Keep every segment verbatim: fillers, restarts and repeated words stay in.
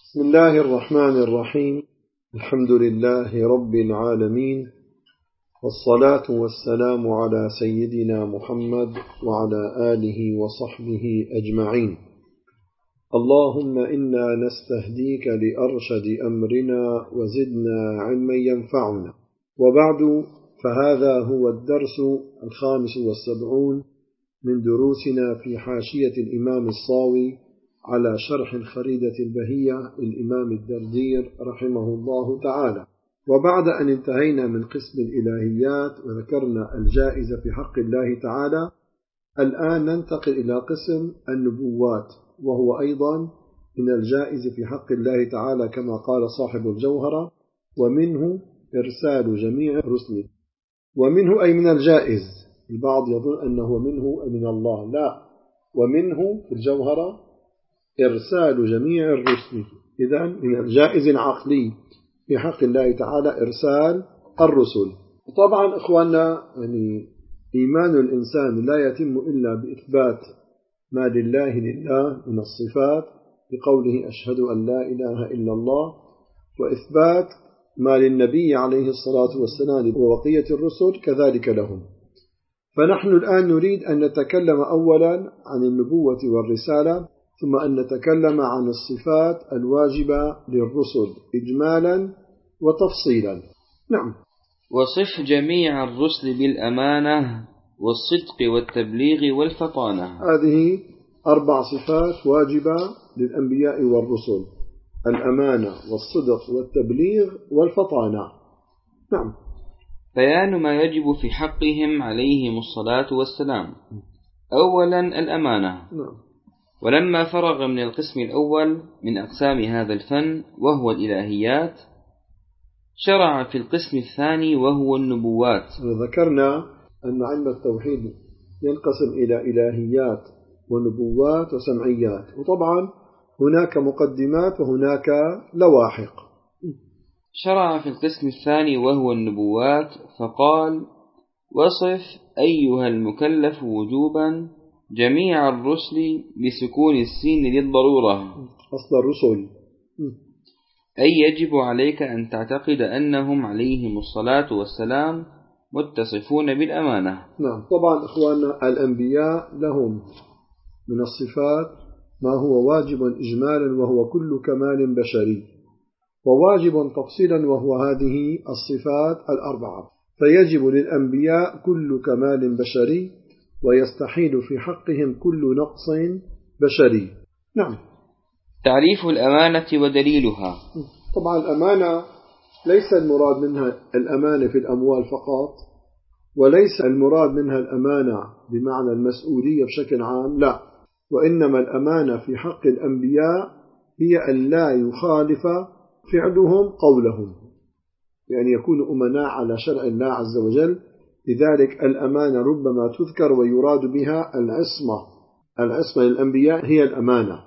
بسم الله الرحمن الرحيم. الحمد لله رب العالمين، والصلاة والسلام على سيدنا محمد وعلى آله وصحبه أجمعين. اللهم إنا نستهديك لأرشد أمرنا وزدنا علما ينفعنا. وبعد، فهذا هو الدرس الخامس والسبعون من دروسنا في حاشية الإمام الصاوي على شرح الخريدة البهية للإمام الدردير رحمه الله تعالى. وبعد أن انتهينا من قسم الإلهيات وذكرنا الجائزة في حق الله تعالى، الآن ننتقل إلى قسم النبوات، وهو أيضا من الجائز في حق الله تعالى كما قال صاحب الجوهرة: ومنه إرسال جميع الرسل. ومنه أي من الجائز. البعض يظن أنه منه من الله، لا، ومنه في الجوهرة إرسال جميع الرسل. إذن من الجائز العقلي في حق الله تعالى إرسال الرسل. طبعا إخواننا، يعني إيمان الإنسان لا يتم إلا بإثبات ما لله لله من الصفات بقوله أشهد أن لا إله إلا الله، وإثبات ما للنبي عليه الصلاة والسلام وبقية الرسل كذلك لهم. فنحن الآن نريد أن نتكلم أولا عن النبوة والرسالة، ثم أن نتكلم عن الصفات الواجبة للرسل إجمالا وتفصيلا. نعم. وصف جميع الرسل بالأمانة والصدق والتبليغ والفطانة. هذه أربع صفات واجبة للأنبياء والرسل: الأمانة والصدق والتبليغ والفطانة. نعم. بيان ما يجب في حقهم عليهم الصلاة والسلام. أولا الأمانة. نعم. ولما فرغ من القسم الأول من أقسام هذا الفن وهو الإلهيات، شرع في القسم الثاني وهو النبوات. ذكرنا أن علم التوحيد ينقسم إلى إلهيات ونبوات وسمعيات، وطبعا هناك مقدمات وهناك لواحق. شرع في القسم الثاني وهو النبوات فقال: وصف أيها المكلف وجوبا جميع الرسل بسكون السين للضرورة، أصل الرسل، أي يجب عليك أن تعتقد أنهم عليهم الصلاة والسلام متصفون بالأمانة. نعم. طبعا إخواننا، الأنبياء لهم من الصفات ما هو واجب إجمالا وهو كل كمال بشري، وواجب تفصيلا وهو هذه الصفات الأربعة. فيجب للأنبياء كل كمال بشري، ويستحيل في حقهم كل نقص بشري. نعم. تعريف الأمانة ودليلها. طبعا الأمانة ليس المراد منها الأمانة في الأموال فقط، وليس المراد منها الأمانة بمعنى المسؤولية بشكل عام، لا، وإنما الأمانة في حق الأنبياء هي أن لا يخالف فعلهم قولهم، يعني يكونوا أمناء على شرع الله عز وجل. لذلك الأمانة ربما تذكر ويراد بها العصمة. العصمة للأنبياء هي الأمانة،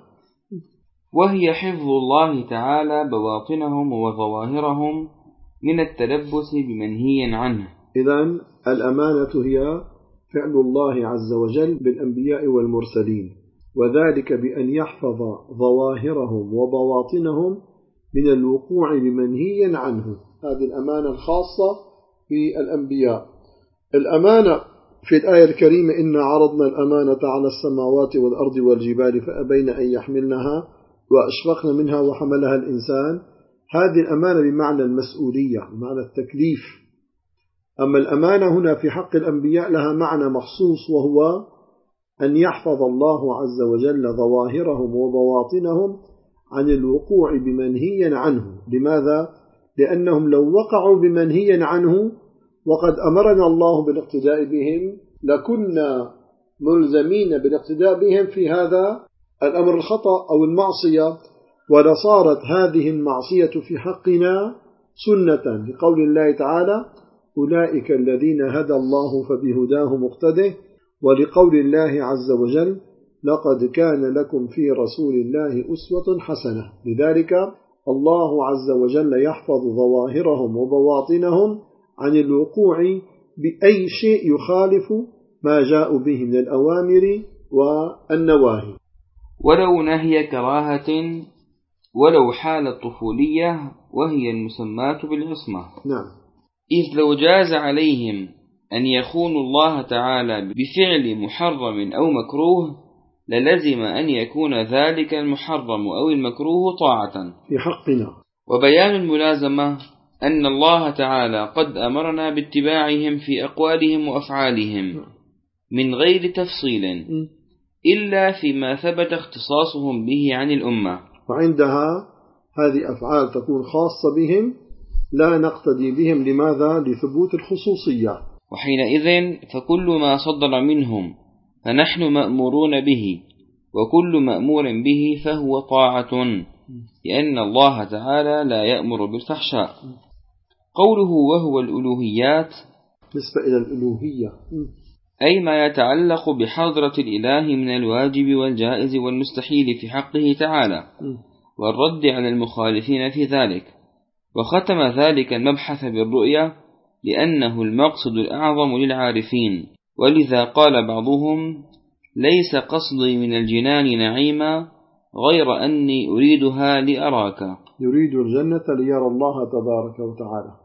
وهي حفظ الله تعالى بواطنهم وظواهرهم من التلبس بمنهي عنه. إذن الأمانة هي فعل الله عز وجل بالأنبياء والمرسلين، وذلك بأن يحفظ ظواهرهم وبواطنهم من الوقوع بمنهي عنه. هذه الأمانة الخاصة في الأنبياء. الأمانة في الآية الكريمة: إنا عرضنا الأمانة على السماوات والأرض والجبال فأبين أن يحملنها وأشفقن منها وحملها الإنسان. هذه الأمانة بمعنى المسؤولية، بمعنى التكليف. أما الأمانة هنا في حق الأنبياء لها معنى مخصوص، وهو أن يحفظ الله عز وجل ظواهرهم وبواطنهم عن الوقوع بمنهي عنه. لماذا؟ لأنهم لو وقعوا بمنهي عنه وقد أمرنا الله بالاقتداء بهم لكنا ملزمين بالاقتداء بهم في هذا الأمر الخطأ أو المعصية، ولصارت هذه المعصية في حقنا سنة، لقول الله تعالى: أولئك الذين هدى الله فبهداه مقتده، ولقول الله عز وجل: لقد كان لكم في رسول الله أسوة حسنة. لذلك الله عز وجل يحفظ ظواهرهم وبواطنهم عن الوقوع بأي شيء يخالف ما جاء به من الأوامر والنواهي. ولو نهي كراهة ولو حال الطفولية وهي المسماة بالعصمة. نعم. إذ لو جاز عليهم أن يخونوا الله تعالى بفعل محرم أو مكروه للزم أن يكون ذلك المحرم أو المكروه طاعة في حقنا. وبيان الملازمة أن الله تعالى قد أمرنا باتباعهم في أقوالهم وأفعالهم من غير تفصيل إلا فيما ثبت اختصاصهم به عن الأمة، وعندها هذه أفعال تكون خاصة بهم لا نقتدي بهم. لماذا؟ لثبوت الخصوصية. وحينئذ فكل ما صدر منهم فنحن مأمورون به، وكل مأمور به فهو طاعة، لأن الله تعالى لا يأمر بالفحشاء. قوله وهو الألوهيات نسبة إلى الألوهية أي ما يتعلق بحضرة الإله من الواجب والجائز والمستحيل في حقه تعالى، والرد على المخالفين في ذلك. وختم ذلك المبحث بالرؤية لأنه المقصد الأعظم للعارفين، ولذا قال بعضهم ليس قصدي من الجنان نعيما غير أني أريدها لأراك. يريد الجنة ليرى الله تبارك وتعالى.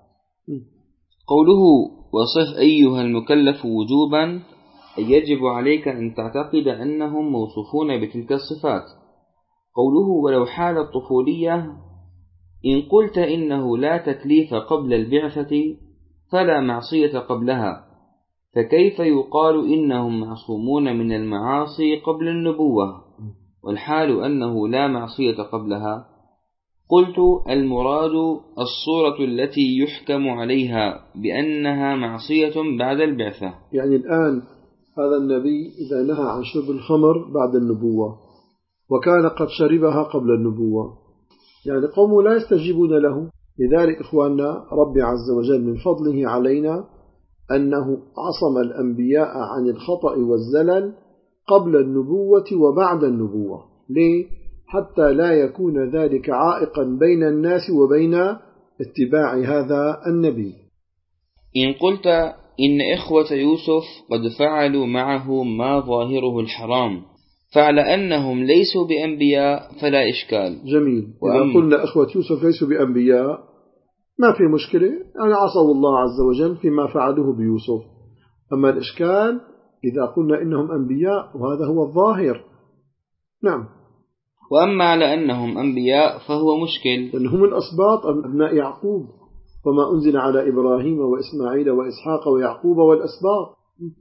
قوله وصف أيها المكلف وجوبا أي يجب عليك أن تعتقد أنهم موصوفون بتلك الصفات. قوله ولو حال الطفولية إن قلت إنه لا تكليف قبل البعثة فلا معصية قبلها، فكيف يقال إنهم معصومون من المعاصي قبل النبوة والحال أنه لا معصية قبلها؟ قلت المراد الصورة التي يحكم عليها بأنها معصية بعد البعثة. يعني الآن هذا النبي إذا نهى عن شرب الخمر بعد النبوة وكان قد شربها قبل النبوة، يعني قوم لا يستجيبون له. لذلك إخواننا ربي عز وجل من فضله علينا أنه عصم الأنبياء عن الخطأ والزلل قبل النبوة وبعد النبوة. ليه؟ حتى لا يكون ذلك عائقا بين الناس وبين اتباع هذا النبي. إن قلت إن إخوة يوسف قد فعلوا معه ما ظاهره الحرام فعلى أنهم ليسوا بأنبياء فلا إشكال. جميل. إذا قلنا إخوة يوسف ليسوا بأنبياء ما في مشكلة، يعني عصوا الله عز وجل فيما فعلوه بيوسف. أما الإشكال إذا قلنا إنهم أنبياء وهذا هو الظاهر. نعم. وأما على أنهم أنبياء فهو مشكل، لأنهم من أسباط أبناء يعقوب، وما أنزل على إبراهيم وإسماعيل وإسحاق ويعقوب والأسباط.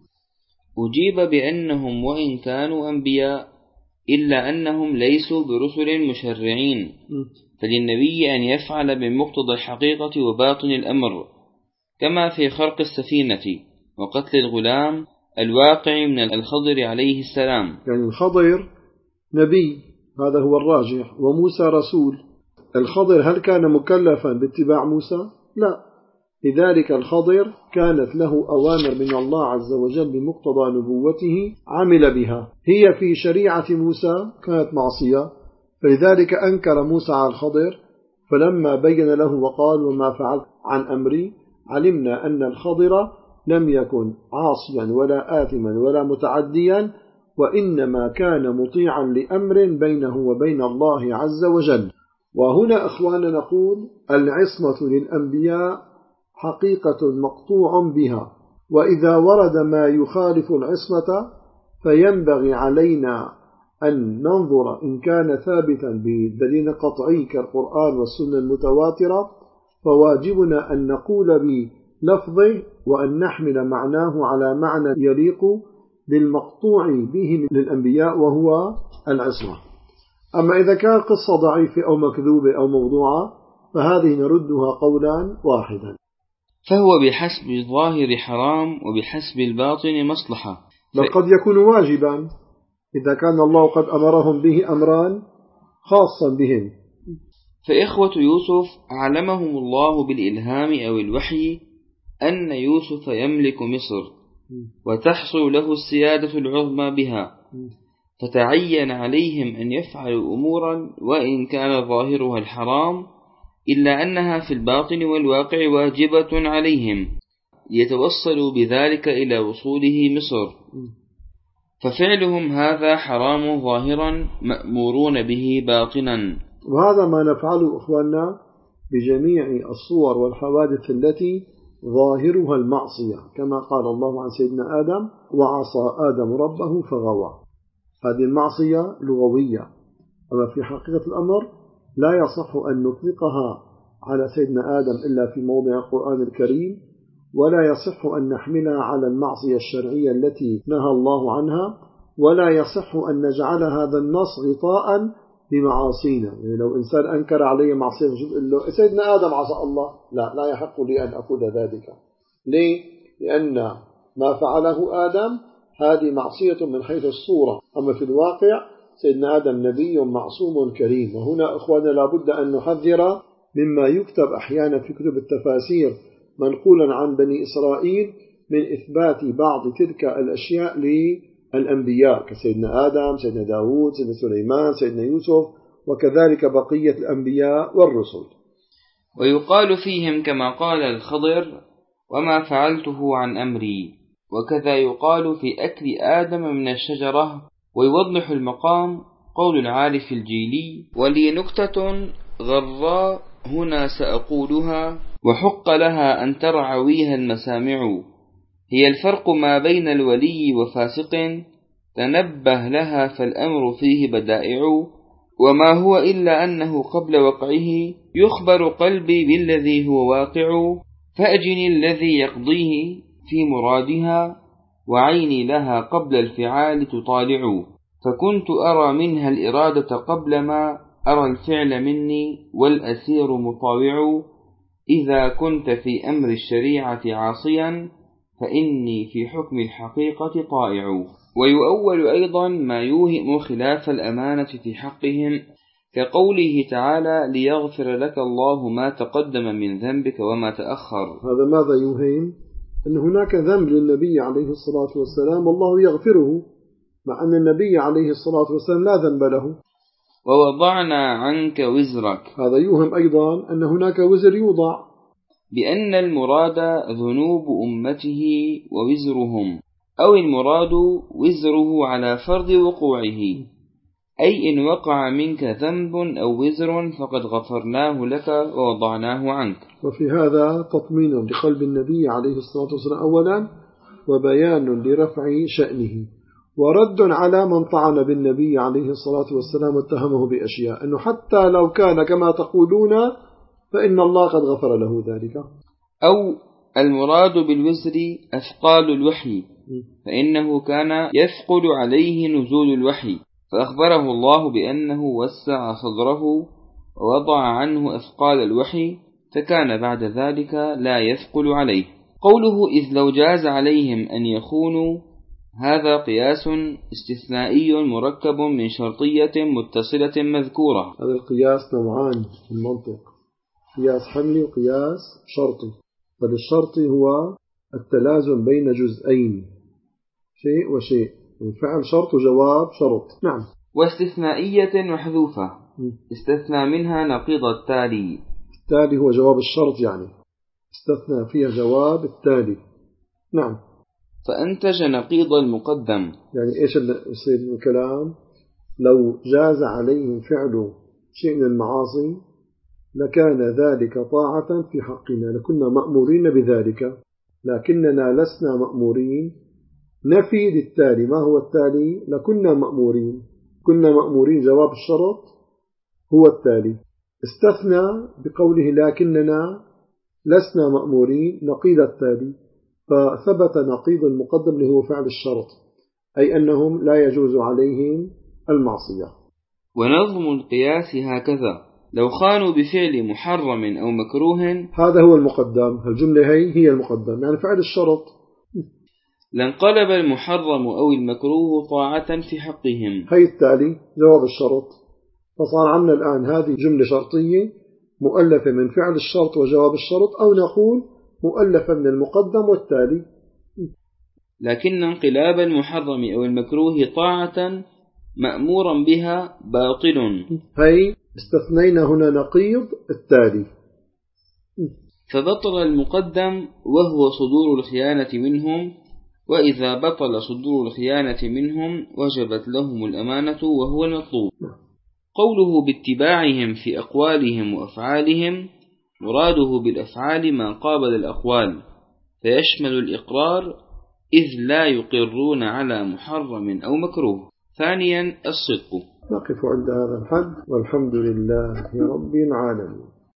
أجيب بأنهم وإن كانوا أنبياء إلا أنهم ليسوا برسل مشرعين، فللنبي أن يفعل بمقتضى الحقيقة وباطن الأمر، كما في خرق السفينة وقتل الغلام الواقع من الخضر عليه السلام. يعني الخضر نبي هذا هو الراجح، وموسى رسول. الخضر هل كان مكلفا باتباع موسى؟ لا. لذلك الخضر كانت له أوامر من الله عز وجل بمقتضى نبوته عمل بها، هي في شريعة موسى كانت معصية، فلذلك أنكر موسى على الخضر. فلما بين له وقال وما فعلت عن أمري علمنا أن الخضر لم يكن عاصيا ولا آثما ولا متعديا، وإنما كان مطيعا لأمر بينه وبين الله عز وجل. وهنا أخوانا نقول العصمة للأنبياء حقيقة مقطوع بها، وإذا ورد ما يخالف العصمة فينبغي علينا أن ننظر إن كان ثابتا بدليل قطعي كالقرآن والسنة المتواترة، فواجبنا أن نقول بلفظه وأن نحمل معناه على معنى يليق بالمقطوع به للأنبياء وهو العصمة. أما إذا كان قصة ضعيفة أو مكذوبة أو موضوعة فهذه نردها قولا واحدا. فهو بحسب الظاهر حرام وبحسب الباطن مصلحة، بل قد يكون واجبا إذا كان الله قد أمرهم به أمران خاصا بهم. فإخوة يوسف أعلمهم الله بالإلهام أو الوحي أن يوسف يملك مصر وتحصل له السيادة العظمى بها، فتعين عليهم أن يفعلوا أمورا وإن كان ظاهرها الحرام إلا أنها في الباطن والواقع واجبة عليهم يتوصلوا بذلك إلى وصوله مصر، ففعلهم هذا حرام ظاهرا مأمورون به باطنا. وهذا ما نفعله إخواننا بجميع الصور والحوادث التي ظاهرها المعصية، كما قال الله عن سيدنا آدم: وعصى آدم ربه فغوى. هذه المعصية لغوية، أما في حقيقة الأمر لا يصح أن نطلقها على سيدنا آدم إلا في موضع القرآن الكريم، ولا يصح أن نحملها على المعصية الشرعية التي نهى الله عنها، ولا يصح أن نجعل هذا النص غطاء لمعاصينا. يعني لو إنسان أنكر علي معصية يقول له سيدنا آدم عصى الله، لا لا يحق لي أن أقول ذلك. ليه؟ لأن ما فعله آدم هذه معصية من حيث الصورة، أما في الواقع سيدنا آدم نبي معصوم كريم. وهنا إخوانا لابد أن نحذر مما يكتب أحيانا في كتب التفاسير منقولا عن بني إسرائيل من إثبات بعض تلك الأشياء للأنبياء كسيدنا آدم، سيدنا داود، سيدنا سليمان، سيدنا يوسف، وكذلك بقية الأنبياء والرسل. ويقال فيهم كما قال الخضر: وما فعلته عن أمري. وكذا يقال في أكل آدم من الشجرة. ويوضح المقام قول العارف الجيلي: ولي نكتة غراء هنا سأقولها، وحق لها أن ترعويها المسامع، هي الفرق ما بين الولي وفاسق، تنبه لها فالأمر فيه بدائع، وما هو إلا أنه قبل وقعه يخبر قلبي بالذي هو واقع، فأجني الذي يقضيه في مرادها، وعيني لها قبل الفعال تطالع، فكنت أرى منها الإرادة قبل ما أرى الفعل مني، والأسير مطاوع، إذا كنت في أمر الشريعة عاصيا فإني في حكم الحقيقة طائع. ويؤول أيضا ما يوهم خلاف الأمانة في حقهم، كقوله تعالى: ليغفر لك الله ما تقدم من ذنبك وما تأخر. هذا ماذا يوهم؟ أن هناك ذنب للنبي عليه الصلاة والسلام والله يغفره، مع أن النبي عليه الصلاة والسلام لا ذنب له. ووضعنا عنك وزرك. هذا يوهم أيضا أن هناك وزر يوضع، بأن المراد ذنوب أمته ووزرهم، أو المراد وزره على فرض وقوعه، أي إن وقع منك ذنب أو وزر فقد غفرناه لك ووضعناه عنك. وفي هذا تطمين لقلب النبي عليه الصلاة والسلام أولا، وبيان لرفع شأنه، ورد على من طعن بالنبي عليه الصلاة والسلام واتهمه بأشياء، أنه حتى لو كان كما تقولون فإن الله قد غفر له ذلك. أو المراد بالوزر أثقال الوحي، فإنه كان يثقل عليه نزول الوحي، فأخبره الله بأنه وسع صدره ووضع عنه أثقال الوحي، فكان بعد ذلك لا يثقل عليه. قوله: إذ لو جاز عليهم أن يخونوا، هذا قياس استثنائي مركب من شرطية متصلة مذكورة. هذا القياس نوعان في المنطق: قياس حملي وقياس شرطي. فالشرطي هو التلازم بين جزئين، شيء وشيء، فعل شرط وجواب شرط. نعم. واستثنائية محذوفة، استثنى منها نقيض التالي. التالي هو جواب الشرط، يعني استثنى فيها جواب التالي. نعم. فأنتج نقيض المقدم. يعني إيش يصير الكلام؟ لو جاز عليهم فعل شيء من المعاصي لكان ذلك طاعة في حقنا، لكنا مأمورين بذلك، لكننا لسنا مأمورين. نفي للتالي، ما هو التالي؟ لكنا مأمورين، كنا مأمورين، جواب الشرط هو التالي. استثنى بقوله لكننا لسنا مأمورين نقيض التالي، فثبت نقيض المقدم اللي هو فعل الشرط، أي أنهم لا يجوز عليهم المعصية. ونظم القياس هكذا: لو خانوا بفعل محرم أو مكروه، هذا هو المقدم، الجملة هي هي المقدم، يعني فعل الشرط، لانقلب المحرم أو المكروه طاعة في حقهم. هي التالي جواب الشرط. فصار عندنا الآن هذه جملة شرطية مؤلفة من فعل الشرط وجواب الشرط، أو نقول مؤلفة من المقدم والتالي. لكن انقلاب المحرم أو المكروه طاعة مأمورا بها باطل. هي استثنينا هنا نقيض التالي، فبطل المقدم وهو صدور الخيانة منهم، وإذا بطل صدور الخيانة منهم وجبت لهم الأمانة وهو المطلوب. قوله باتباعهم في أقوالهم وأفعالهم مراده بالأفعال ما قابل الأقوال، فيشمل الإقرار إذ لا يقرون على محرم أو مكروه. ثانيا الصدق. نقف عند هذا الحد، والحمد لله رب العالمين.